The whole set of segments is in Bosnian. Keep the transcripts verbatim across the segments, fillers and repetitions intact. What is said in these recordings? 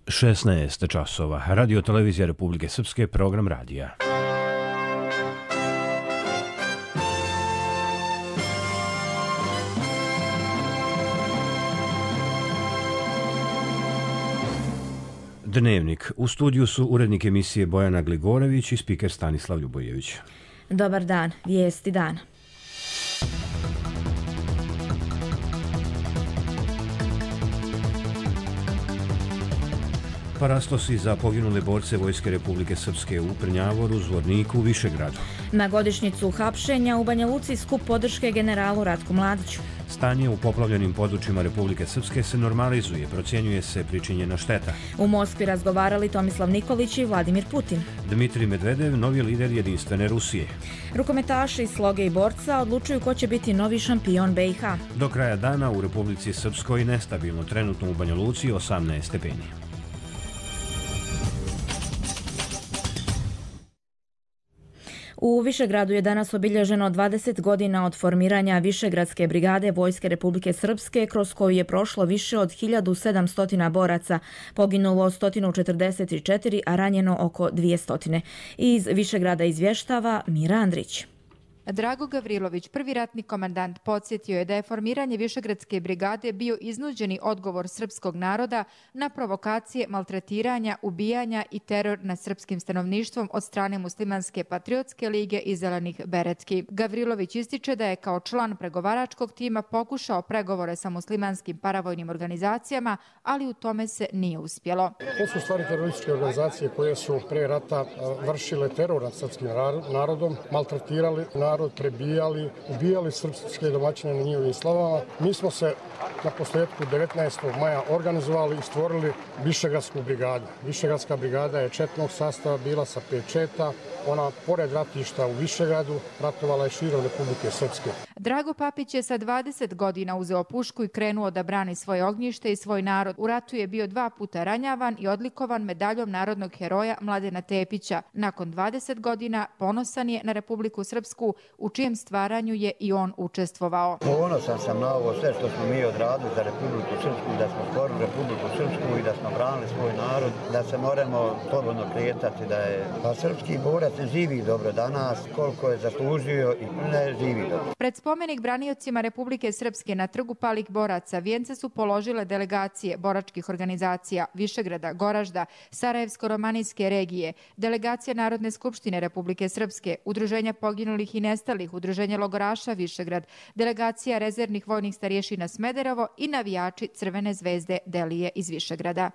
šesnaest časova. Radio televizija Republike Srpske, program radija. Dnevnik. U studiju su urednik emisije Bojana Gligorević i spiker Stanislav Ljubojević. Dobar dan, vijesti dana. Parastosi za poginule borce Vojske Republike Srpske u Prnjavoru, Zvorniku, Višegradu. Na godišnjicu hapšenja u Banja Luci skup podrške generalu Ratku Mladiću. Stanje u poplavljenim područjima Republike Srpske se normalizuje, procjenjuje se pričinjena šteta. U Moskvi razgovarali Tomislav Nikolić i Vladimir Putin. Dmitrij Medvedev, novi lider jedinstvene Rusije. Rukometaši Sloge i Borca odlučuju ko će biti novi šampion B i H. Do kraja dana u Republici Srpskoj nestabilno, trenutno u Banja Luci osamnaest stepeni. U Višegradu je danas obilježeno dvadeset godina od formiranja Višegradske brigade Vojske Republike Srpske, kroz koju je prošlo više od hiljadu sedamsto boraca, poginulo sto četrdeset četiri, a ranjeno oko dvjesto. Iz Višegrada izvještava Mira Andrić. Drago Gavrilović, prvi ratni komandant, podsjetio je da je formiranje Višegradske brigade bio iznuđeni odgovor srpskog naroda na provokacije, maltretiranja, ubijanja i teror nad srpskim stanovništvom od strane Muslimanske patriotske lige i Zelenih beretki. Gavrilović ističe da je kao član pregovaračkog tima pokušao pregovore sa muslimanskim paravojnim organizacijama, ali u tome se nije uspjelo. To su stvari terorističke organizacije koje su pre rata vršile teror nad srpskim narodom, maltretirali narod, prebijali, ubijali srpske domaćine na njihovim slavama. Mi smo se na posljedku devetnaestog maja organizovali i stvorili Višegradsku brigadu. Višegradska brigada je četnog sastava bila sa pet četa. Ona, pored ratišta u Višegradu, ratovala je širom Republike Srpske. Drago Papić je sa dvadeset godina uzeo pušku i krenuo da brani svoje ognjište i svoj narod. U ratu je bio dva puta ranjavan i odlikovan medaljom narodnog heroja Mladena Tepića. Nakon dvadeset godina ponosan je na Republiku Srpsku, u čijem stvaranju je i on učestvovao. Ponosan sam na ovo sve što smo mi odradili za Republiku Srpsku, da smo stvorili Republiku Srpsku i da smo branili svoj narod, da se moramo slobodno kretati, da je pa srpski borac ne živi dobro danas, koliko je zaslužio i ne živi dobro. Pred spomenik braniocima Republike Srpske na trgu palih boraca vijence su položile delegacije boračkih organizacija Višegrada, Goražda, Sarajevsko-romanijske regije, delegacija Narodne skupštine Republike Srpske, Udruženja poginulih i nestalih, Udruženje logoraša Višegrad, delegacija rezervnih vojnih starješina Smederevo i navijači Crvene zvezde Delije iz Višegrada.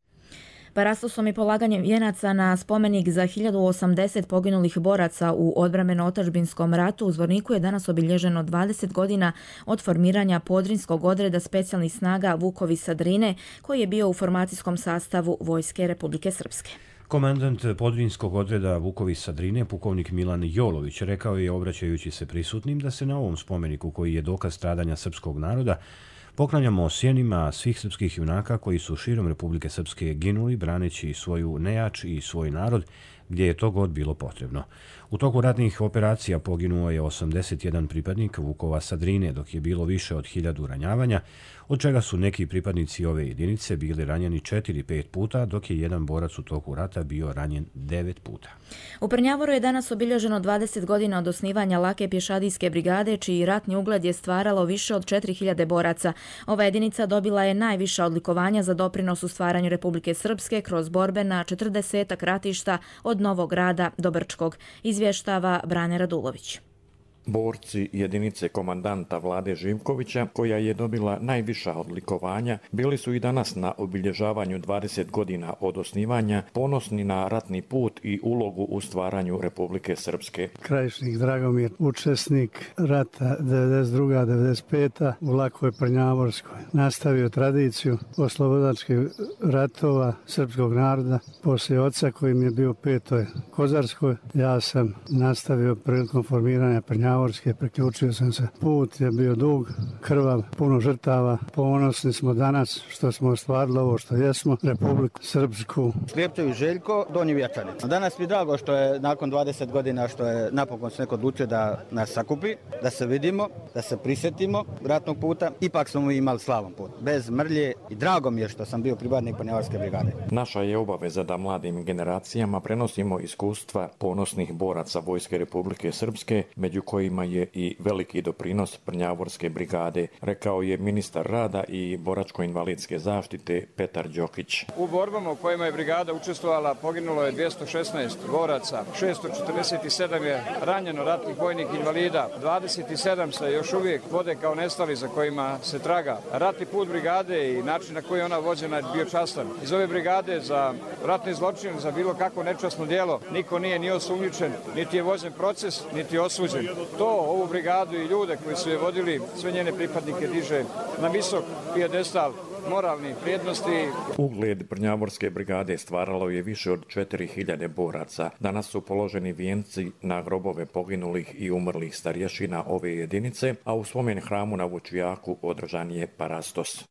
Parastosom i polaganjem vijenaca na spomenik za hiljadu osamdeset poginulih boraca u odbrambeno-otadžbinskom ratu u Zvorniku je danas obilježeno dvadeset godina od formiranja Podrinskog odreda specijalnih snaga Vukovi sa Drine, koji je bio u formacijskom sastavu Vojske Republike Srpske. Komandant Podrinskog odreda Vukovi sa Drine, pukovnik Milan Jolović, rekao je, obraćajući se prisutnim, da se na ovom spomeniku, koji je dokaz stradanja srpskog naroda, poklanjamo sjenima svih srpskih junaka koji su širom Republike Srpske ginuli braneći svoju nejač i svoj narod gdje je to god bilo potrebno. U toku ratnih operacija poginuo je osamdeset jedan pripadnik Vukova sa Drine, dok je bilo više od hiljadu ranjavanja, od čega su neki pripadnici ove jedinice bili ranjeni četiri pet puta, dok je jedan borac u toku rata bio ranjen devet puta. U Prnjavoru je danas obilježeno dvadeset godina od osnivanja Lake pješadijske brigade, čiji ratni ugled je stvaralo više od četiri hiljade boraca. Ova jedinica dobila je najviša odlikovanja za doprinos u stvaranju Republike Srpske kroz borbe na četrdesetak ratišta od Novog Grada do Brčkog, izvještava Brane Radulović. Borci jedinice komandanta Vlade Živkovića, koja je dobila najviša odlikovanja, bili su i danas na obilježavanju dvadeset godina od osnivanja, ponosni na ratni put i ulogu u stvaranju Republike Srpske. Krajišnik Dragomir, učesnik rata devedeset druga devedeset peta u Lakoj Prnjavorskoj, nastavio tradiciju oslobodačkih ratova srpskog naroda. Poslije oca kojim je bio petoj Kozarskoj, ja sam nastavio prilikom formiranja Prnjavorskoj Prnjavorske, priključio sam se. Put je bio dug, krvav, puno žrtava. Ponosni smo danas što smo ostvarili ovo što jesmo, Republiku Srpsku. Slijepčević Željko, Donji Vječani. Danas mi je drago što je nakon dvadeset godina što je napokon se neko odlučio da nas sakupi, da se vidimo, da se prisjetimo ratnog puta. Ipak smo imali slavan put, bez mrlje i drago mi je što sam bio pripadnik Prnjavorske brigade. Naša je obaveza da mladim generacijama prenosimo iskustva ponosnih boraca Vojske Republike Srpske, među kojima je i veliki doprinos Prnjavorske brigade, rekao je ministar rada i boračko-invalidske zaštite Petar Đokić. U borbama u kojima je brigada učestvovala poginulo je dvjesto šesnaest boraca, šesto četrdeset sedam je ranjeno ratnih vojnih invalida, dvadeset sedam se još uvijek vode kao nestali za kojima se traga. Ratni put brigade i način na koji je ona vođena je bio častan. Iz ove brigade za ratni zločin, za bilo kakvo nečasno djelo, niko nije ni osumnjičen, niti je vođen proces, niti je osuđen. To ovu brigadu i ljude koji su je vodili, sve njene pripadnike diže na visok pijedestal moralnih vrijednosti. Ugled Prnjavorske brigade stvaralo je više od četiri hiljade boraca. Danas su položeni vijenci na grobove poginulih i umrlih starješina ove jedinice, a u spomen hramu na Vučijaku održan je parastos.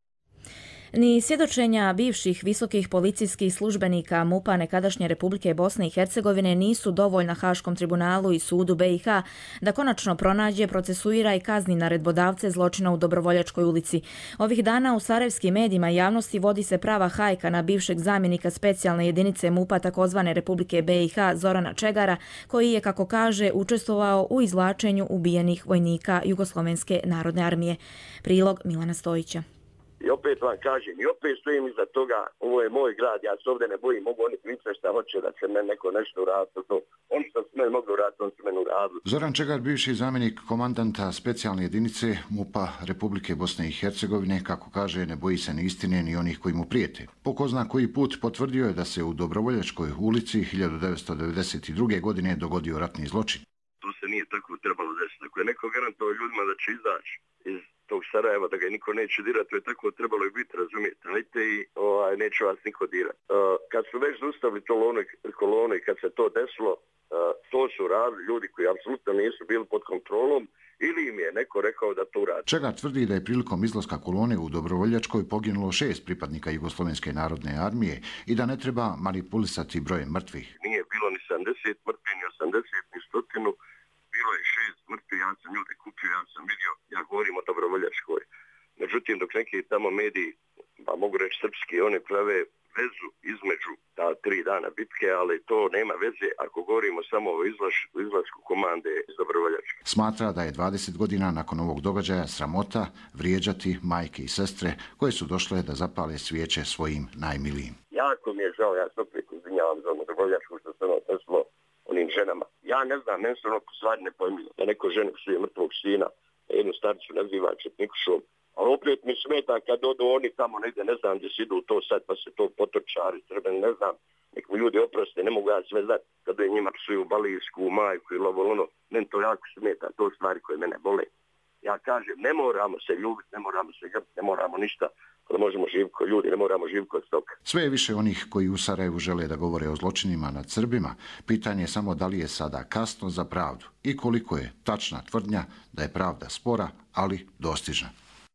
Ni svjedočenja bivših visokih policijskih službenika MUP-a nekadašnje Republike Bosne i Hercegovine nisu dovoljna Haškom tribunalu i sudu B i H da konačno pronađe, procesuira i kazni naredbodavce zločina u Dobrovoljačkoj ulici. Ovih dana u sarajevskim medijima i javnosti vodi se prava hajka na bivšeg zamjenika specijalne jedinice MUP-a takozvane Republike B i H Zorana Čegara, koji je, kako kaže, učestvovao u izvlačenju ubijenih vojnika Jugoslovenske narodne armije. Prilog Milana Stojića. I opet vam kažem, i opet stojim iza toga, ovo je moj grad, ja se ovdje ne bojim, mogu oni pričati šta hoće da će me neko nešto uraditi. Oni što su me mogli uraditi, oni su mene uradili. Zoran Čegar, bivši zamjenik komandanta specijalne jedinice MUP-a Republike Bosne i Hercegovine, kako kaže, ne boji se ni istine ni onih koji mu prijete. Po ko zna koji put potvrdio je da se u Dobrovoljačkoj ulici hiljadu devetsto devedeset druge. godine dogodio ratni zločin. To se nije tako trebalo desiti. Ako je neko garantovao ljudima da će izaći iz tog Sarajeva, da ga niko neće dirati, to je tako trebalo i biti, razumijete. Ajte i ovaj, neće vas niko dirati. Uh, kad su već zaustavili kolone, kolone i kad se to desilo, uh, to su radili ljudi koji apsolutno nisu bili pod kontrolom ili im je neko rekao da to radi. Čegar tvrdi da je prilikom izlaska kolone u Dobrovoljačkoj poginulo šest pripadnika Jugoslovenske narodne armije i da ne treba manipulisati brojem mrtvih. Nije bilo ni sedamdeset mrtvih, ni osamdeset, ni stotinu. Bilo je šest mrtvi, ja sam ljude kupio, ja sam vidio, ja govorim o Dobrovoljačkoj. Međutim, dok neki tamo mediji, pa mogu reći srpski, oni prave vezu između ta tri dana bitke, ali to nema veze ako govorimo samo o izlaš, izlasku komande iz Dobrovoljačke. Smatra da je dvadeset godina nakon ovog događaja sramota vrijeđati majke i sestre koje su došle da zapale svijeće svojim najmilijim. Jako mi je žao, ja se opet izvinjavam za Dobrovoljačku što se ono desilo onim ženama. Ja ne znam, meni se ono stvari ne pojmilo. Da neko žene psuje mrtvog sina, da jednu staricu naziva četnikušom. Ali opet mi smeta kad odu oni tamo negdje, ne znam gdje se idu to sad, pa se to potočari, treba, ne znam. Nek mi ljudi oproste, ne mogu ja sve znati. Kad je njima psuju balijsku, majku ili ovo ono, meni to jako smeta, to stvari koje mene bole. Ja kažem, ne moramo se ljubiti, ne moramo se grbiti, ne moramo ništa. Kada možemo živjeti kao ljudi, ne moramo živjeti kao stoka. Sve je više onih koji u Sarajevu žele da govore o zločinima nad Srbima. Pitanje je samo da li je sada kasno za pravdu i koliko je tačna tvrdnja da je pravda spora, ali dostižna.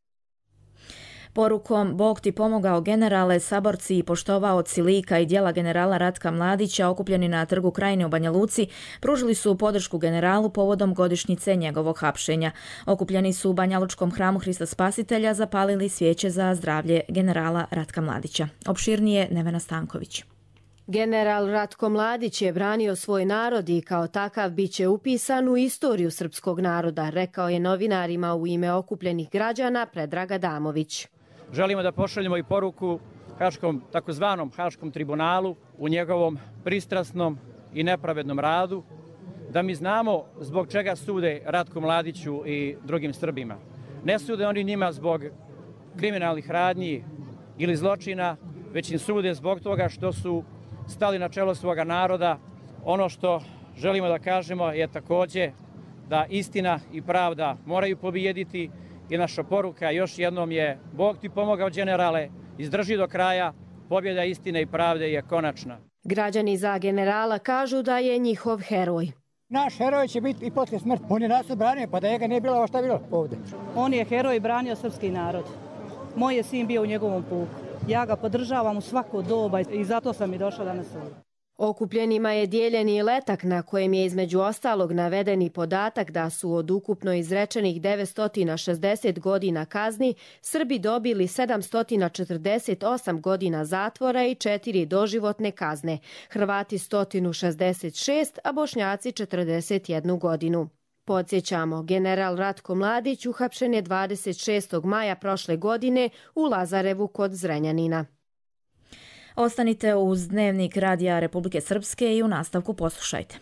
Porukom Bog ti pomogao generale, saborci i poštovaoci lika i djela generala Ratka Mladića okupljeni na Trgu Krajine u Banja Luci pružili su podršku generalu povodom godišnjice njegovog hapšenja. Okupljeni su u Banjalučkom hramu Hrista Spasitelja zapalili svijeće za zdravlje generala Ratka Mladića. Opširnije Nevena Stanković. General Ratko Mladić je branio svoj narod i kao takav bit će upisan u istoriju srpskog naroda, rekao je novinarima u ime okupljenih građana Predrag Adamović. Želimo da pošaljemo i poruku Haškom, takozvanom Haškom tribunalu u njegovom pristrasnom i nepravednom radu, da mi znamo zbog čega sude Ratku Mladiću i drugim Srbima. Ne sude oni njima zbog kriminalnih radnji ili zločina, već im sude zbog toga što su stali na čelo svoga naroda. Ono što želimo da kažemo je također da istina i pravda moraju pobijediti i naša poruka još jednom je Bog ti pomogao generale, izdrži do kraja, pobjeda istine i pravde je konačna. Građani za generala kažu da je njihov heroj. Naš heroj će biti i poslije smrti. On je nas obranio, pa da njega nije bilo, šta je bilo ovdje? On je heroj, branio srpski narod. Moj je sin bio u njegovom puku. Ja ga podržavam u svako doba i zato sam i došla danas ovdje. Okupljenima je dijeljen i letak na kojem je između ostalog navedeni podatak da su od ukupno izrečenih devetsto šezdeset godina kazni Srbi dobili sedamsto četrdeset osam godina zatvora i četiri doživotne kazne, Hrvati sto šezdeset šest, a Bošnjaci četrdeset jednu godinu. Podsjećamo, general Ratko Mladić uhapšen je dvadeset šestog maja prošle godine u Lazarevu kod Zrenjanina. Ostanite uz Dnevnik Radija Republike Srpske i u nastavku poslušajte.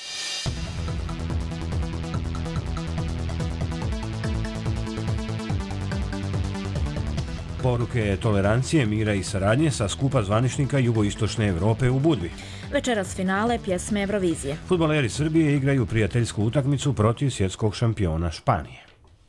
Poruke tolerancije, mira i saradnje sa skupa zvaničnika jugoistočne Evrope u Budvi. Večeras finale pjesme Eurovizije. Fudbaleri Srbije igraju prijateljsku utakmicu protiv svjetskog šampiona Španije.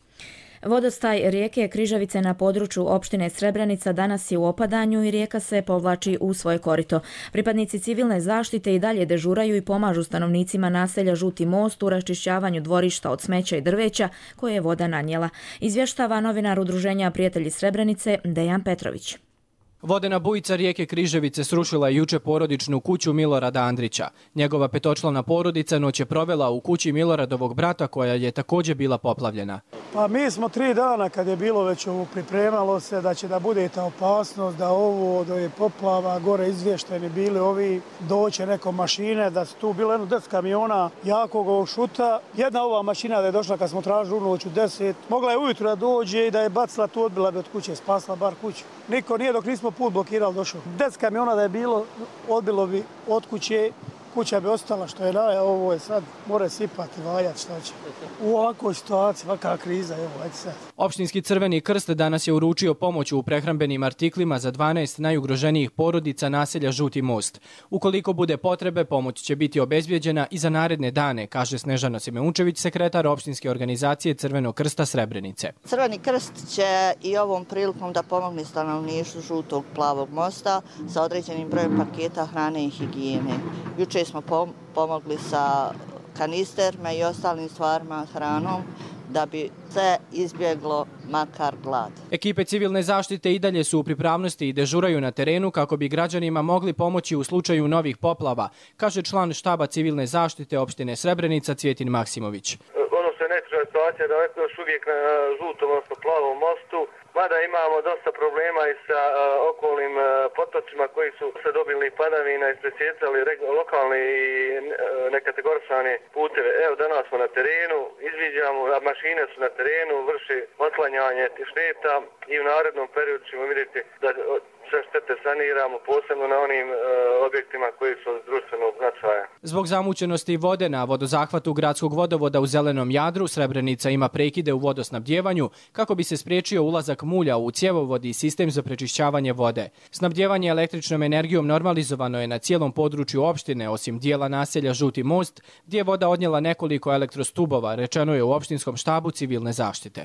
Vodostaj rijeke Križevice na području opštine Srebrenica danas je u opadanju i rijeka se povlači u svoje korito. Pripadnici civilne zaštite i dalje dežuraju i pomažu stanovnicima naselja Žuti most u raščišćavanju dvorišta od smeća i drveća koje je voda nanijela. Izvještava novinar Udruženja Prijatelji Srebrenice Dejan Petrović. Vodena bujica rijeke Križevice srušila je juče porodičnu kuću Milorada Andrića. Njegova petočlana porodica noć je provela u kući Miloradovog brata koja je također bila poplavljena. Pa mi smo tri dana kad je bilo već ovo pripremalo se da će da bude ta opasnost, da ovo od ove poplava gore izvješteni bili ovi doće neko mašine, da su tu bilo jedno deset kamiona jakog ovog šuta. Jedna ova mašina da je došla kad smo tražili u noć u deset, mogla je ujutro da dođe i da je bacila tu, odbila bi od kuće, spasla bar kuću. Niko nije dok nismo put blokirali došao. deset kamiona da je bilo, odbilo bi od kuće, kuća bi ostala što je naj, ovo je sad, more sipati, valjati, šta će. U ovakvoj situaciji, ovakva kriza, evo, ajde sad. Opštinski Crveni krst danas je uručio pomoć u prehrambenim artiklima za dvanaest najugroženijih porodica naselja Žuti most. Ukoliko bude potrebe, pomoć će biti obezbjeđena i za naredne dane, kaže Snežana Simeunčević, sekretar opštinske organizacije Crvenog krsta Srebrenice. Crveni krst će i ovom prilikom da pomogne stanovništvu Žutog plavog mosta sa određenim brojem paketa hrane i higijene. Juče smo pomogli sa kanisterima i ostalim stvarima, hranom, da bi se izbjeglo makar glad. Ekipe civilne zaštite i dalje su u pripravnosti i dežuraju na terenu kako bi građanima mogli pomoći u slučaju novih poplava, kaže član štaba civilne zaštite opštine Srebrenica Cvjetin Maksimović. Ono što je najteža situacija da je još uvijek na Žutom, odnosno Plavom mostu, mada imamo dosta problema i sa uh, okolnim uh, potočima koji su se dobili padavina i presjecali lokalne i uh, nekategorisane puteve. Evo, danas smo na terenu, izviđamo, a mašine su na terenu, vrši otklanjanje šteta i u narednom periodu ćemo vidjeti da sve štete saniramo, posebno na onim e, objektima koji su od društvenog značaja. Zbog zamućenosti vode na vodozahvatu gradskog vodovoda u Zelenom Jadru, Srebrenica ima prekide u vodosnabdjevanju kako bi se spriječio ulazak mulja u cjevovod i sistem za prečišćavanje vode. Snabdjevanje električnom energijom normalizovano je na cijelom području opštine, osim dijela naselja Žuti most, gdje je voda odnijela nekoliko elektrostubova, rečeno je u opštinskom štabu civilne zaštite.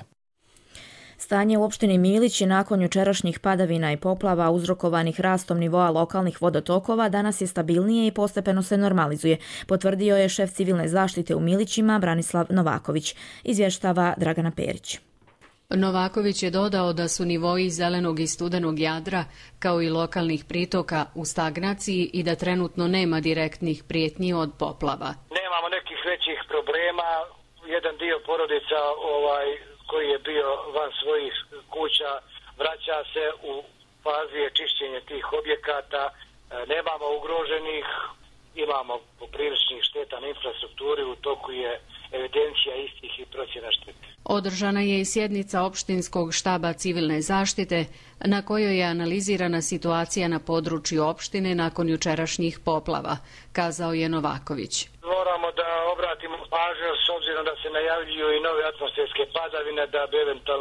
Stanje u opštini Milići nakon jučerašnjih padavina i poplava uzrokovanih rastom nivoa lokalnih vodotokova danas je stabilnije i postepeno se normalizuje, potvrdio je šef civilne zaštite u Milićima Branislav Novaković. Izvještava Dragana Perić. Novaković je dodao da su nivoji Zelenog i Studenog Jadra, kao i lokalnih pritoka, u stagnaciji i da trenutno nema direktnih prijetnji od poplava. Nemamo nekih većih problema. Jedan dio porodica ovaj, koji je bio van svojih kuća vraća se u fazi je čišćenja tih objekata. Nemamo ugroženih, imamo popriličnih šteta na infrastrukturi, u toku je evidencija istih i procjena štete. Održana je i sjednica opštinskog štaba civilne zaštite na kojoj je analizirana situacija na području opštine nakon jučerašnjih poplava, kazao je Novaković. Moramo da obratimo pažnju s obzirom da se najavljuju i nove atmosferske padavine, da bi eventualno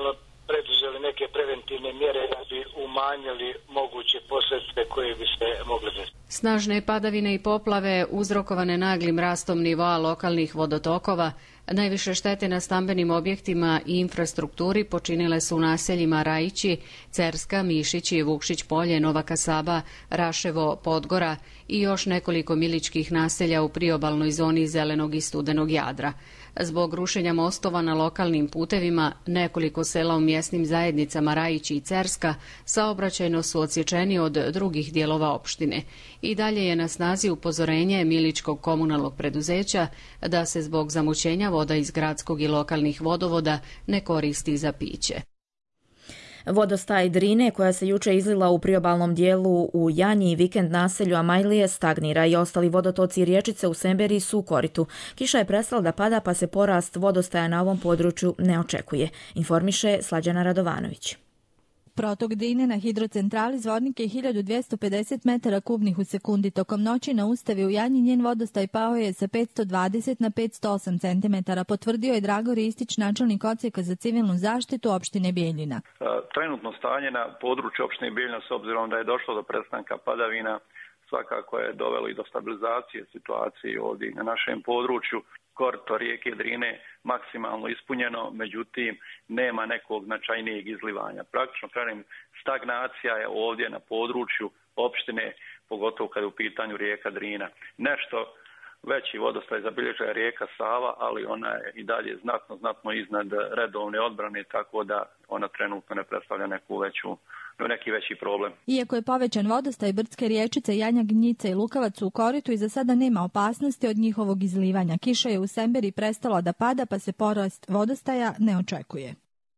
preduzeli neke preventivne mjere da bi umanjili moguće posljedice koje bi se mogle desiti. Snažne padavine i poplave uzrokovane naglim rastom nivoa lokalnih vodotokova najviše štete na stambenim objektima i infrastrukturi počinile su u naseljima Rajići, Cerska, Mišići, Vukšić polje, Nova Kasaba, Raševo, Podgora i još nekoliko miličkih naselja u priobalnoj zoni Zelenog i Studenog Jadra. Zbog rušenja mostova na lokalnim putevima, nekoliko sela u mjesnim zajednicama Rajići i Cerska saobraćajno su odsječeni od drugih dijelova opštine. I dalje je na snazi upozorenje Miličkog komunalnog preduzeća da se zbog zamućenja voda iz gradskog i lokalnih vodovoda ne koristi za piće. Vodostaj Drine, koja se juče izlila u priobalnom dijelu u Janji i vikend naselju Amajlije, stagnira i ostali vodotoci i riječice u Semberi su u koritu. Kiša je prestala da pada, pa se porast vodostaja na ovom području ne očekuje, informiše Slađana Radovanović. Protok Drine na hidrocentrali Zvornik je hiljadu dvjesto pedeset metara kubnih u sekundi. Tokom noći na Ustavi u Janji njen vodostaj pao je sa petsto dvadeset na petsto osam centimetara, potvrdio je Drago Ristić, načelnik odsjeka za civilnu zaštitu opštine Bijeljina. Trenutno stanje na području opštine Bijeljina, s obzirom da je došlo do prestanka padavina, svakako je dovelo i do stabilizacije situacije ovdje na našem području. Korito rijeke Drine maksimalno ispunjeno, međutim nema nekog značajnijeg izlivanja. Praktično kažem, stagnacija je ovdje na području opštine, pogotovo kad je u pitanju rijeka Drina. Nešto veći vodostaj zabilježila je rijeka Sava, ali ona je i dalje znatno, znatno iznad redovne odbrane, tako da ona trenutno ne predstavlja neku veću neki veći problem. Iako je povećan vodostaj, brdske riječice Janja, Gnjica i Lukavac su u koritu i za sada nema opasnosti od njihovog izlivanja. Kiša je u Semberi prestala da pada, pa se porast vodostaja ne očekuje.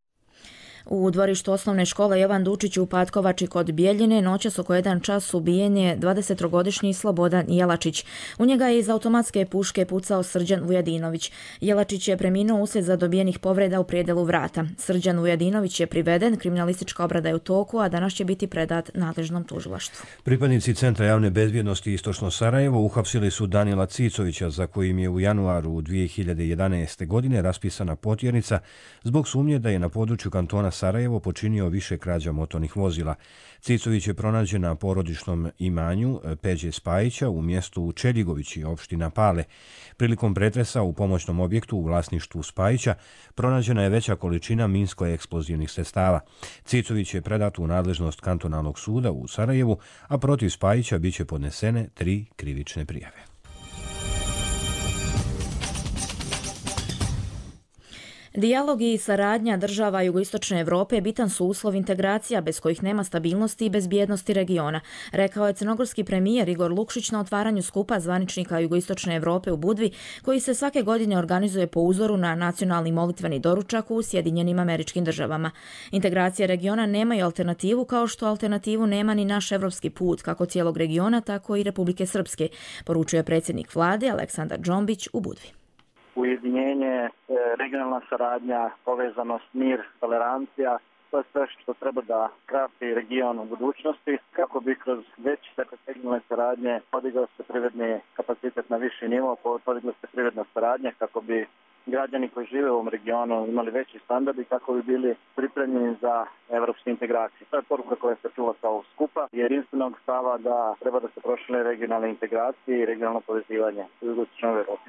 U dvorištu osnovne škole Jovan Dučić u Patkovači kod Bijeljine noćas oko jedan čas ubijen je dvadesettrogodišnji Slobodan Jelačić. U njega je iz automatske puške pucao Srđan Vujadinović. Jelačić je preminuo uslijed zadobijenih povreda u prijedelu vrata. Srđan Vujadinović je priveden, kriminalistička obrada je u toku, a danas će biti predat nadležnom tužilaštvu. Pripadnici Centra javne bezbjednosti Istočno Sarajevo uhapsili su Danila Cicovića, za kojim je u januaru dvije hiljade jedanaeste. godine raspisana potjernica zbog sumnje da je na području kantona Sarajevo počinio više krađa motornih vozila. Cicović je pronađen na porodičnom imanju Peđe Spajića u mjestu Čeljigovići, opština Pale. Prilikom pretresa u pomoćnom objektu u vlasništvu Spajića pronađena je veća količina minsko-eksplozivnih sredstava. Cicović je predat u nadležnost kantonalnog suda u Sarajevu, a protiv Spajića biće podnesene tri krivične prijave. Dijalog i saradnja država Jugoistočne Evrope bitan su uslov integracija bez kojih nema stabilnosti i bezbjednosti regiona, rekao je crnogorski premijer Igor Lukšić na otvaranju skupa zvaničnika Jugoistočne Evrope u Budvi, koji se svake godine organizuje po uzoru na nacionalni molitveni doručak u Sjedinjenim Američkim Državama. Integracija regiona nemaju alternativu, kao što alternativu nema ni naš evropski put, kako cijelog regiona, tako i Republike Srpske, poručuje predsjednik vlade Aleksandar Džombić u Budvi. Ujedinjenje, regionalna saradnja, povezanost, mir, tolerancija, to je sve što treba da krasi region u budućnosti, kako bi kroz veće regionalne saradnje podigao se privredni kapacitet na viši nivo, podigla se privredna saradnja, kako bi građani koji žive u ovom regionu imali veći standard i kako bi bili pripremljeni za evropske integracije. To je poruka koja se čula sa ovog skupa, jedinstvenog stava da treba da se prošle regionalne integracije i regionalno povezivanje u Jugoistočnoj Evropi.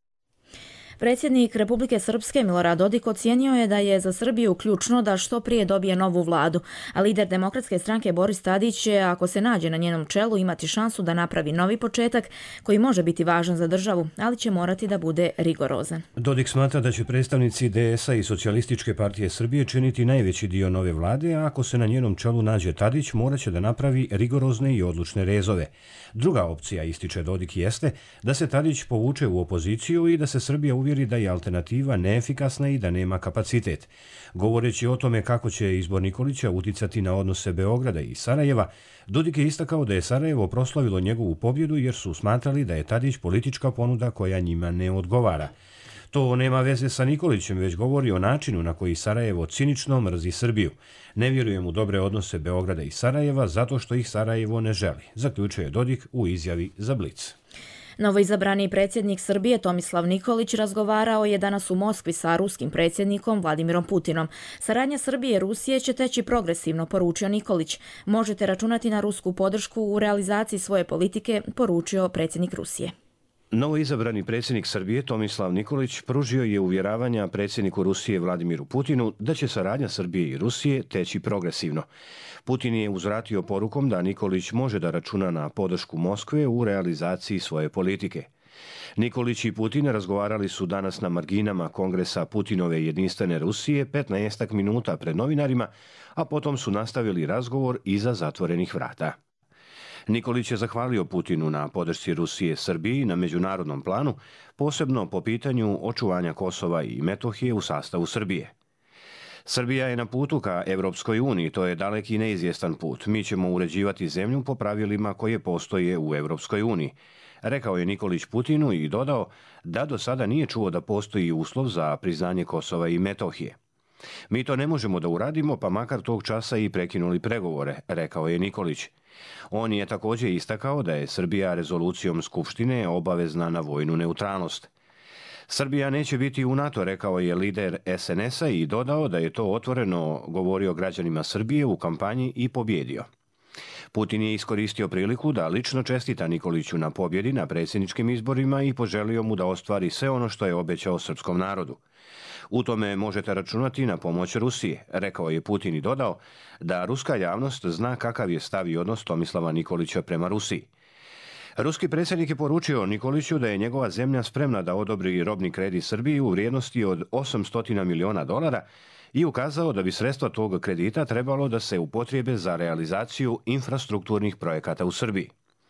Predsjednik Republike Srpske Milorad Dodik ocijenio je da je za Srbiju ključno da što prije dobije novu vladu, a lider Demokratske stranke Boris Tadić će, ako se nađe na njenom čelu, imati šansu da napravi novi početak koji može biti važan za državu, ali će morati da bude rigorozan. Dodik smatra da će predstavnici D S A i Socijalističke partije Srbije činiti najveći dio nove vlade, a ako se na njenom čelu nađe Tadić, morat će da napravi rigorozne i odlučne rezove. Druga opcija, ističe Dodik, jeste da se Tadić povuče u opoziciju i da se Srbija uvjeri da je alternativa neefikasna i da nema kapacitet. Govoreći o tome kako će izbor Nikolića uticati na odnose Beograda i Sarajeva, Dodik je istakao da je Sarajevo proslavilo njegovu pobjedu jer su smatrali da je Tadić politička ponuda koja njima ne odgovara. To nema veze sa Nikolićem, već govori o načinu na koji Sarajevo cinično mrzi Srbiju. Ne vjerujem u dobre odnose Beograda i Sarajeva zato što ih Sarajevo ne želi, zaključuje Dodik u izjavi za Blic. Novoizabrani predsjednik Srbije Tomislav Nikolić razgovarao je danas u Moskvi sa ruskim predsjednikom Vladimirom Putinom. Saradnja Srbije i Rusije će teći progresivno, poručio Nikolić. Možete računati na rusku podršku u realizaciji svoje politike, poručio predsjednik Rusije. Novoizabrani predsjednik Srbije Tomislav Nikolić pružio je uvjeravanja predsjedniku Rusije Vladimiru Putinu da će saradnja Srbije i Rusije teći progresivno. Putin je uzvratio porukom da Nikolić može da računa na podršku Moskve u realizaciji svoje politike. Nikolić i Putin razgovarali su danas na marginama kongresa Putinove jedinstvene Rusije petnaestak minuta pred novinarima, a potom su nastavili razgovor iza zatvorenih vrata. Nikolić je zahvalio Putinu na podršci Rusije Srbiji na međunarodnom planu, posebno po pitanju očuvanja Kosova i Metohije u sastavu Srbije. Srbija je na putu ka Evropskoj uniji, to je dalek i neizvjestan put. Mi ćemo uređivati zemlju po pravilima koje postoje u Evropskoj uniji, rekao je Nikolić Putinu i dodao da do sada nije čuo da postoji uslov za priznanje Kosova i Metohije. Mi to ne možemo da uradimo, pa makar tog časa i prekinuli pregovore, rekao je Nikolić. On je također istakao da je Srbija rezolucijom Skupštine obavezna na vojnu neutralnost. Srbija neće biti u NATO, rekao je lider es en es a i dodao da je to otvoreno govorio građanima Srbije u kampanji i pobjedio. Putin je iskoristio priliku da lično čestita Nikoliću na pobjedi na predsjedničkim izborima i poželio mu da ostvari sve ono što je obećao srpskom narodu. U tome možete računati na pomoć Rusije, rekao je Putin i dodao da ruska javnost zna kakav je stav i odnos Tomislava Nikolića prema Rusiji. Ruski predsjednik je poručio Nikoliću da je njegova zemlja spremna da odobri robni kredit Srbiji u vrijednosti od osamsto miliona dolara i ukazao da bi sredstva tog kredita trebalo da se upotrijebe za realizaciju infrastrukturnih projekata u Srbiji.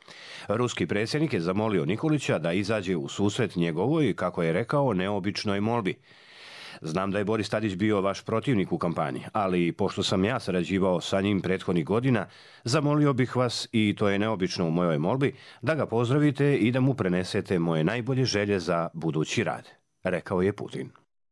Ruski predsjednik je zamolio Nikolića da izađe u susret njegovoj, kako je rekao, neobičnoj molbi. Znam da je Boris Tadić bio vaš protivnik u kampanji, ali pošto sam ja sarađivao sa njim prethodnih godina, zamolio bih vas, i to je neobično u mojoj molbi, da ga pozdravite i da mu prenesete moje najbolje želje za budući rad, rekao je Putin.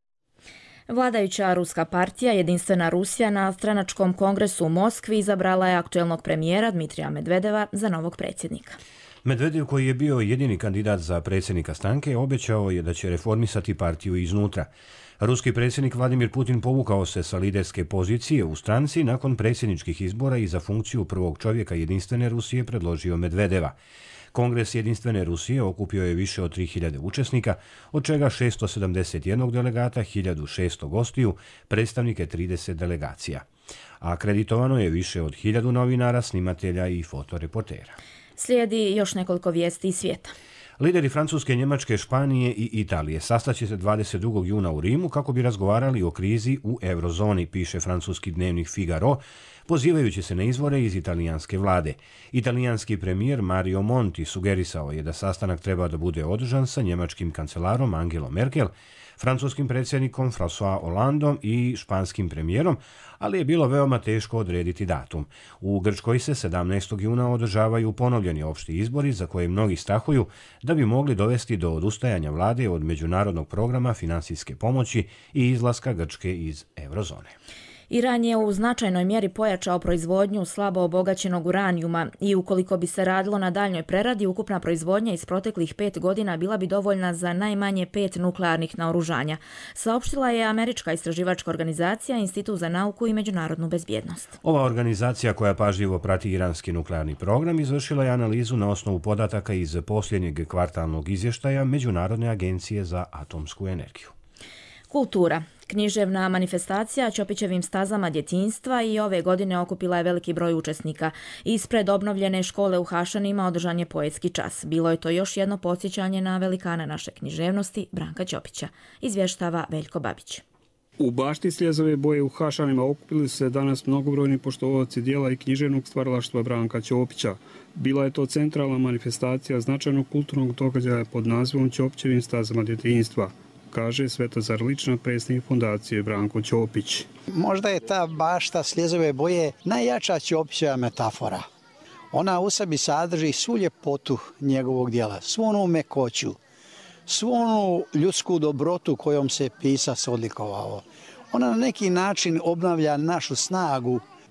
Vladajuća ruska partija Jedinstvena Rusija na stranačkom kongresu u Moskvi izabrala je aktuelnog premijera Dmitrija Medvedeva za novog predsjednika. Medvedev, koji je bio jedini kandidat za predsjednika stranke, obećao je da će reformisati partiju iznutra. Ruski predsjednik Vladimir Putin povukao se sa liderske pozicije u stranci nakon predsjedničkih izbora i za funkciju prvog čovjeka Jedinstvene Rusije predložio Medvedeva. Kongres Jedinstvene Rusije okupio je više od tri hiljade učesnika, od čega šesto sedamdeset jedan delegata, hiljadu šesto gostiju, predstavnike trideset delegacija. A akreditovano je više od hiljadu novinara, snimatelja i fotoreportera. Slijedi još nekoliko vijesti iz svijeta. Lideri Francuske, Njemačke, Španije i Italije sastaće se dvadeset drugog juna u Rimu kako bi razgovarali o krizi u eurozoni, piše francuski dnevnik Figaro, pozivajući se na izvore iz italijanske vlade. Italijanski premijer Mario Monti sugerisao je da sastanak treba da bude održan sa njemačkim kancelarom Angelom Merkel, francuskim predsjednikom François Hollandom i španskim premijerom, ali je bilo veoma teško odrediti datum. U Grčkoj se sedamnaestog juna održavaju ponovljeni opšti izbori za koje mnogi strahuju da bi mogli dovesti do odustajanja vlade od međunarodnog programa finansijske pomoći i izlaska Grčke iz eurozone. Iran je u značajnoj mjeri pojačao proizvodnju slabo obogaćenog uranijuma i ukoliko bi se radilo na daljnjoj preradi, ukupna proizvodnja iz proteklih pet godina bila bi dovoljna za najmanje pet nuklearnih naoružanja, saopštila je američka istraživačka organizacija Institut za nauku i međunarodnu bezbjednost. Ova organizacija, koja pažljivo prati iranski nuklearni program, izvršila je analizu na osnovu podataka iz posljednjeg kvartalnog izvještaja Međunarodne agencije za atomsku energiju. Kultura. Književna manifestacija Ćopićevim stazama djetinjstva i ove godine okupila je veliki broj učesnika. Ispred obnovljene škole u Hašanima održan je poetski čas. Bilo je to još jedno podsjećanje na velikana naše književnosti Branka Ćopića, izvještava Veljko Babić. U bašti Sljezove boje u Hašanima okupili su se danas mnogobrojni poštovaoci dijela i književnog stvaralaštva Branka Ćopića. Bila je to centralna manifestacija značajnog kulturnog događaja pod nazivom Ćopićevim stazama djetinjstva, kaže Svetozar Lična, predsjednik fondacije Branko Ćopić. Možda je ta bašta Sljezove boje najjača Ćopićeva metafora. Ona u sebi sadrži svu ljepotu njegovog djela, svu onu mekoću, svu onu ljudsku dobrotu kojom se pisac odlikovao. Ona na neki način obnavlja našu snagu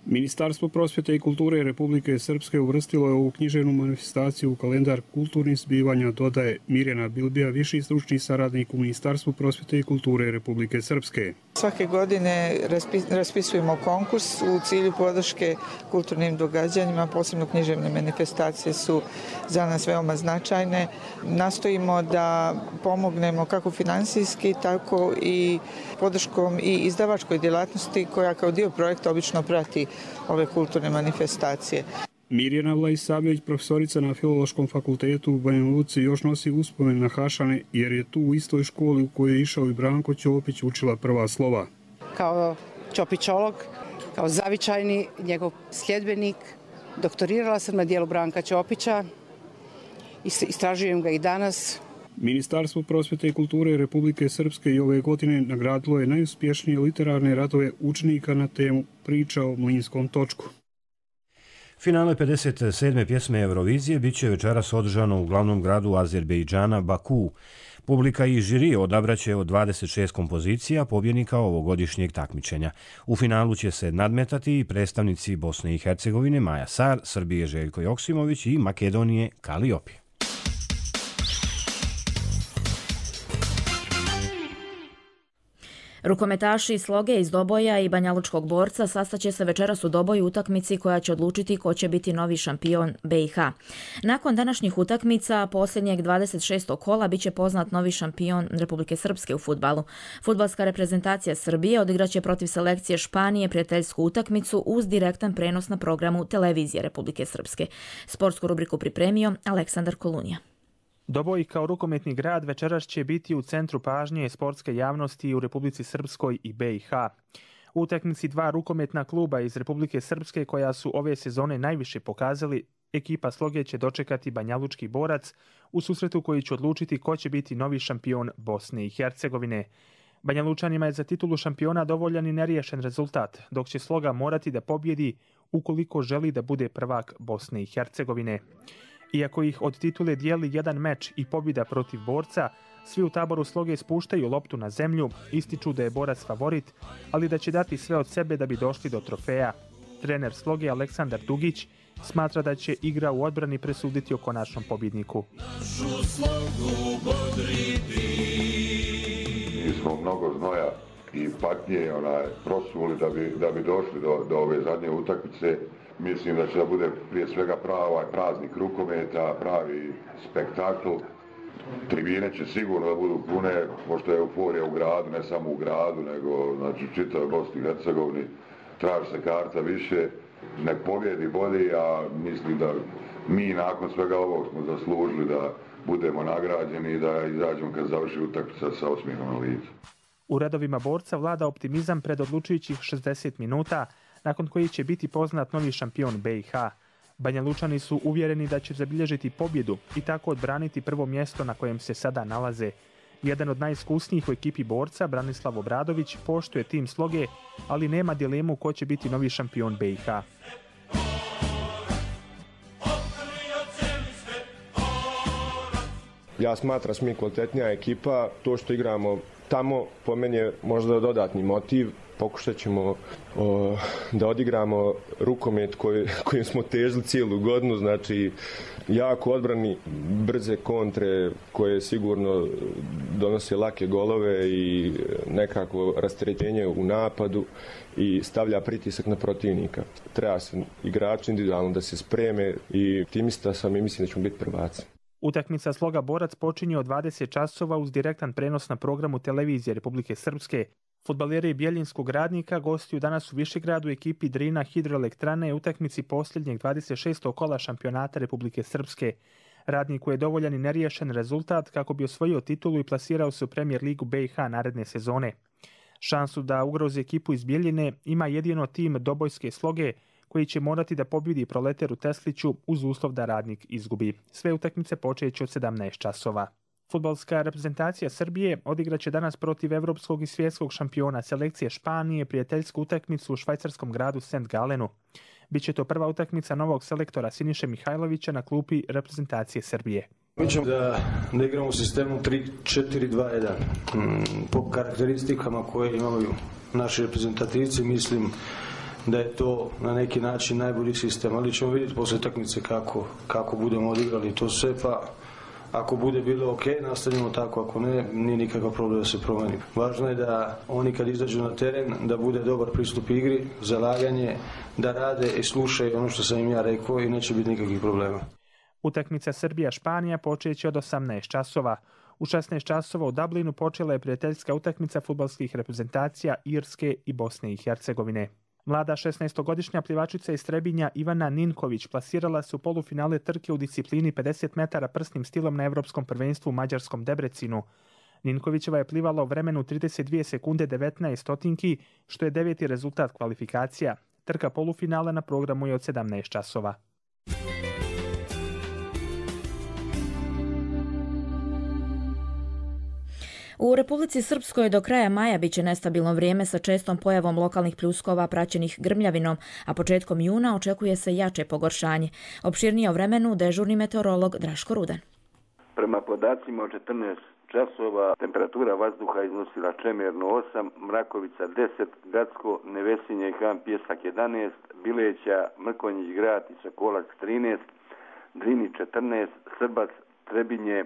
Ministarstvo prosvjete i kulture Republike Srpske uvrstilo je ovu književnu manifestaciju u kalendar kulturnih zbivanja, dodaje Mirjana Bilbija, viši stručni saradnik u Ministarstvu prosvjete i kulture Republike Srpske. Svake godine raspisujemo konkurs u cilju podrške kulturnim događanjima, posebno književne manifestacije su za nas veoma značajne. Nastojimo da pomognemo kako finansijski, tako i podrškom i izdavačkoj djelatnosti koja kao dio projekta obično prati ove kulturne manifestacije. Mirjana Vlajsavljević, profesorica na Filološkom fakultetu u Banja Luci, još nosi uspomen na Hašane jer je tu u istoj školi u kojoj je išao i Branko Ćopić učila prva slova. Kao ćopićolog, kao zavičajni njegov sljedbenik, doktorirala sam na dijelu Branka Ćopića, istražujem ga i danas. Ministarstvo prosvjete i kulture Republike Srpske i ove godine nagradilo je najuspješnije literarne radove učenika na temu Priča o mlinskom točku. Finale pedeset sedme pjesme Eurovizije bit će večeras održano u glavnom gradu Azerbejdžana, Baku. Publika i žiri odabraće od dvadeset šest kompozicija pobjednika ovogodišnjeg takmičenja. U finalu će se nadmetati i predstavnici Bosne i Hercegovine Maja Sar, Srbije Željko Joksimović i Makedonije Kaliopi. Rukometaši Sloge iz Doboja i Banjalučkog Borca sastaće se večeras u Doboju utakmici koja će odlučiti ko će biti novi šampion B i H. Nakon današnjih utakmica posljednjeg dvadeset šestog kola biće poznat novi šampion Republike Srpske u fudbalu. Fudbalska reprezentacija Srbije odigraće protiv selekcije Španije prijateljsku utakmicu uz direktan prenos na programu Televizije Republike Srpske. Sportsku rubriku pripremio Aleksandar Kolunija. Doboj kao rukometni grad večeras će biti u centru pažnje sportske javnosti u Republici Srpskoj i B i H. U utakmici dva rukometna kluba iz Republike Srpske koja su ove sezone najviše pokazali, ekipa Sloge će dočekati Banjalučki Borac u susretu koji će odlučiti ko će biti novi šampion Bosne i Hercegovine. Banjalučanima je za titulu šampiona dovoljan i neriješen rezultat, dok će Sloga morati da pobjedi ukoliko želi da bude prvak Bosne i Hercegovine. Iako ih od titule dijeli jedan meč i pobjeda protiv Borca, svi u taboru Sloge spuštaju loptu na zemlju, ističu da je Borac favorit, ali da će dati sve od sebe da bi došli do trofeja. Trener Sloge Aleksandar Dugić smatra da će igra u odbrani presuditi o konačnom pobjedniku. Mi smo mnogo znoja i patnje onaj, prosuli da bi, da bi došli do, do ove zadnje utakmice. Mislim da će da bude prije svega pravi praznik rukometa, pravi spektakl. Tribine će sigurno da budu pune, pošto je euforija u gradu, ne samo u gradu, nego znači, u čitavoj Bosni i Hercegovini. Traži se karta više, nek pobjedi bolje, a mislim da mi nakon svega ovog smo zaslužili da budemo nagrađeni i da izađemo kad završi utakmica sa osmijehom na licu. U redovima Borca vlada optimizam pred odlučujućih šezdeset minuta, nakon koji će biti poznat novi šampion B i H. Banjalučani su uvjereni da će zabilježiti pobjedu i tako odbraniti prvo mjesto na kojem se sada nalaze. Jedan od najiskusnijih u ekipi Borca, Branislav Obradović, poštuje tim Sloge, ali nema dilemu ko će biti novi šampion B i H. Ja smatram smo mi kvalitetnija ekipa, to što igramo tamo po meni je možda dodatni motiv. Pokušat ćemo o, da odigramo rukomet koji, kojim smo težili cijelu godinu, znači jako odbrani, brze kontre koje sigurno donose lake golove i nekako rasterećenje u napadu i stavlja pritisak na protivnika. Treba se igrači individualno da se spreme i timista sam i mislim da ćemo biti prvaci. Utakmica Sloga Borac počinje od dvadeset časova uz direktan prenos na programu Televizije Republike Srpske. Fudbaleri Bjeljinskog Radnika gostuju danas u Višegradu u ekipi Drina Hidroelektrane u utakmici posljednjeg dvadeset šestog kola šampionata Republike Srpske. Radniku je dovoljan i neriješen rezultat kako bi osvojio titulu i plasirao se u Premier ligu B i H naredne sezone. Šansu da ugrozi ekipu iz Bjeljine ima jedino tim Dobojske Sloge, koji će morati da pobjedi Proleter u Tesliću uz uslov da Radnik izgubi. Sve utakmice počeće od sedamnaest časova. Fudbalska reprezentacija Srbije odigraće danas protiv evropskog i svjetskog šampiona selekcije Španije prijateljsku utakmicu u švajcarskom gradu Saint Galenu. Biće to prva utakmica novog selektora Siniše Mihajlovića na klupi reprezentacije Srbije. Mi ćemo da, da igramo u sistemu tri četiri dva jedan. Po karakteristikama koje imaju naši reprezentativci, mislim da je to na neki način najbolji sistem, ali ćemo vidjeti poslije utakmice kako, kako budemo odigrali to sve, pa ako bude bilo ok, nastavljamo tako, ako ne, nije nikakav problem da se promeni. Važno je da oni kad izađu na teren, da bude dobar pristup igri, zalaganje, da rade i slušaju ono što sam im ja rekao i neće biti nikakvih problema. Utakmica Srbija-Španija počeće od osamnaest časova. U šesnaest časova u Dublinu počela je prijateljska utakmica fudbalskih reprezentacija Irske i Bosne i Hercegovine. Mlada šesnaestogodišnja plivačica iz Trebinja Ivana Ninković plasirala se u polufinale trke u disciplini pedeset metara prsnim stilom na Evropskom prvenstvu u mađarskom Debrecinu. Ninkovićeva je plivala u vremenu trideset dvije sekunde devetnaest stotinki, što je deveti rezultat kvalifikacija. Trka polufinale na programu je od sedamnaest časova. U Republici Srpskoj do kraja maja biće nestabilno vrijeme sa čestom pojavom lokalnih pljuskova praćenih grmljavinom, a početkom juna očekuje se jače pogoršanje. Opširnije o vremenu dežurni meteorolog Draško Rudan. Prema podacima od četrnaest časova temperatura vazduha iznosila Čemerno osam, Mrakovica deset, Gacko, Nevesinje i Han Pjesak jedanaest, Bileća, Mrkonjić grad i Sokolac trinaest, Drini četrnaest, Srbac, Trebinje,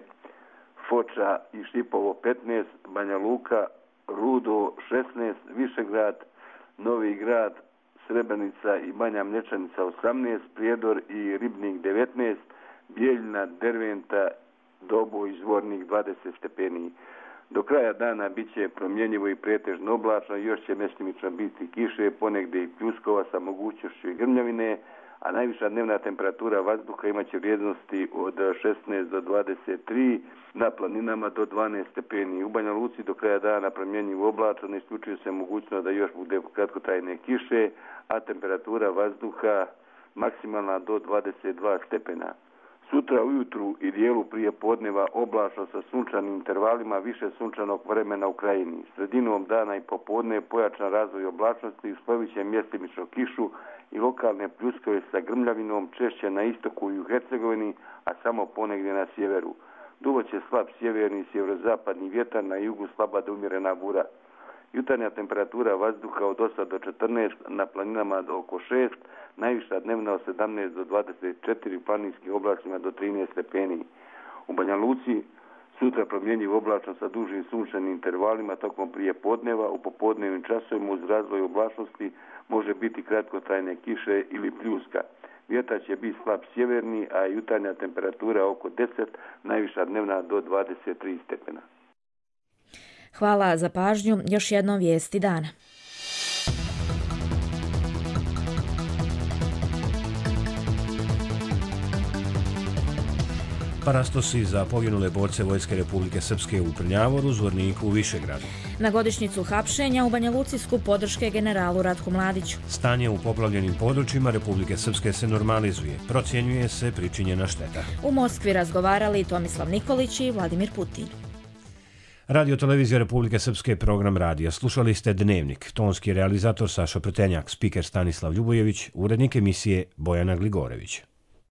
Foča i Štipovo petnaest, Banja Luka, Rudo šesnaest, Višegrad, Novi grad, Srebrenica i Banja Mlječanica osamnaest, Prijedor i Ribnik devetnaest, Bijeljina, Derventa, Dobo i Zvornik dvadeset stepeni. Do kraja dana bit će promjenjivo i pretežno oblačno, još će mjestimično biti kiše, ponegdje i pljuskova sa mogućnošću i grmljavine, a najviša dnevna temperatura vazduha imaće vrijednosti od šesnaest do dvadeset tri, na planinama do dvanaest stepeni. U Banja Luci do kraja dana promjenjivo oblačno, ne isključuje se mogućnost da još bude kratkotrajne kiše, a temperatura vazduha maksimalna do dvadeset dva stepena. Sutra ujutru i dijelu prije podneva oblačno sa sunčanim intervalima, više sunčanog vremena u krajini. Sredinom dana i popodne pojačan razvoj oblačnosti, usplovit će mjestimično kišu i lokalne pljuskove sa grmljavinom, češće na istoku i u Hercegovini, a samo ponegdje na sjeveru. Dugo će slab sjeverni i sjeverozapadni vjetar, na jugu slaba do umjerena bura. Jutarnja temperatura vazduha od osam do četrnaest, na planinama do oko šest, najviša dnevna od sedamnaest do dvadeset četiri, planinskim oblastima do trinaest stepeni. U Banja Luci sutra promjenjivo oblačno sa dužim sunčanim intervalima tokom prije podneva, u popodnevnim časovima uz razvoj oblačnosti može biti kratkotrajne kiše ili pljuska. Vjetar će biti slab sjeverni, a jutarnja temperatura oko deset, najviša dnevna do dvadeset tri stepena. Hvala za pažnju. Još jednom vijesti dana. Parastosi za poginule borce Vojske Republike Srpske u Prljavoru, Zvorniku u Višegradu. Na godišnjicu hapšenja u Banja Luci skup podrške generalu Ratku Mladiću. Stanje u poplavljenim područjima Republike Srpske se normalizuje. Procjenjuje se pričinjena šteta. U Moskvi razgovarali Tomislav Nikolić i Vladimir Putin. Radio Televizija Republike Srpske, program radija. Slušali ste Dnevnik. Tonski realizator Saša Pretenjak, spiker Stanislav Ljubojević, urednik emisije Bojana Gligorević.